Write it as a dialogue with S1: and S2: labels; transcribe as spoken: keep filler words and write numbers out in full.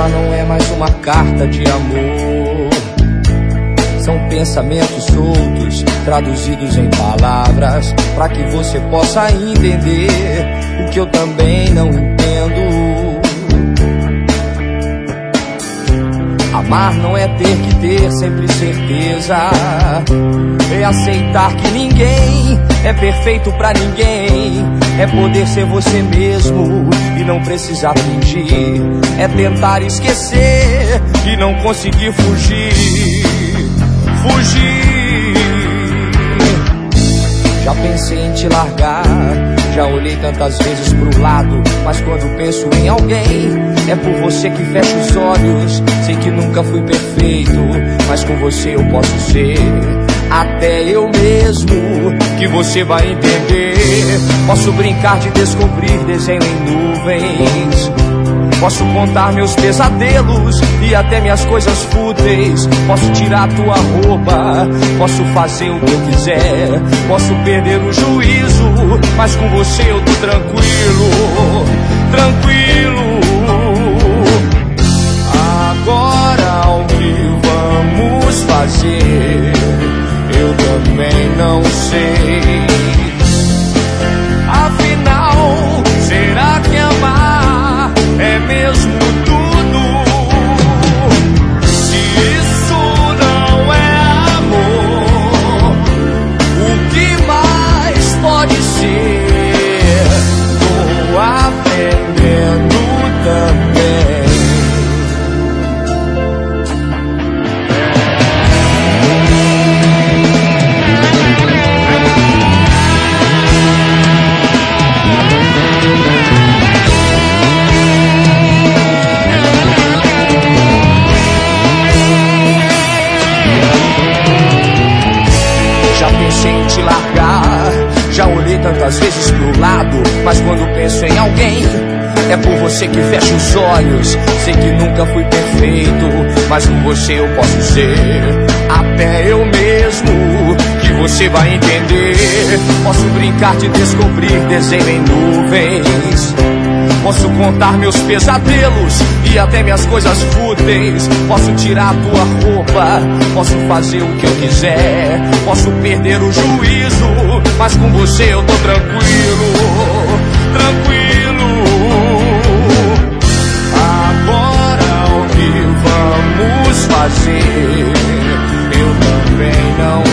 S1: não é mais uma carta de amor. São pensamentos soltos, traduzidos em palavras, pra que você possa entender o que eu também não entendo. Amar não é ter que ter sempre certeza, é aceitar que ninguém é perfeito pra ninguém, é poder ser você mesmo e não precisar fingir, é tentar esquecer e não conseguir fugir. Fugir. Já pensei em te largar, já olhei tantas vezes pro lado, mas quando penso em alguém, é por você que fecho os olhos. Sei que nunca fui perfeito, mas com você eu posso ser até eu mesmo, que você vai entender. Posso brincar de descobrir desenho em nuvens, posso contar meus pesadelos e até minhas coisas fúteis. Posso tirar tua roupa, posso fazer o que eu quiser, posso perder o juízo, mas com você eu tô tranquilo, tranquilo. Agora o que vamos fazer, eu também não sei. Afinal, será que amar é mesmo tudo? Se isso não é amor, o que mais pode ser? Tô aprendendo também. Já pensei em te largar, já olhei tantas vezes pro lado, mas quando penso em alguém, é por você que fecho os olhos. Sei que nunca fui perfeito, mas com você eu posso ser até eu mesmo, que você vai entender. Posso brincar de descobrir desenho em nuvens, posso contar meus pesadelos e até minhas coisas fúteis. Posso tirar tua roupa, posso fazer o que eu quiser, posso perder o juízo, mas com você eu tô tranquilo, tranquilo. Agora o que vamos fazer, eu também não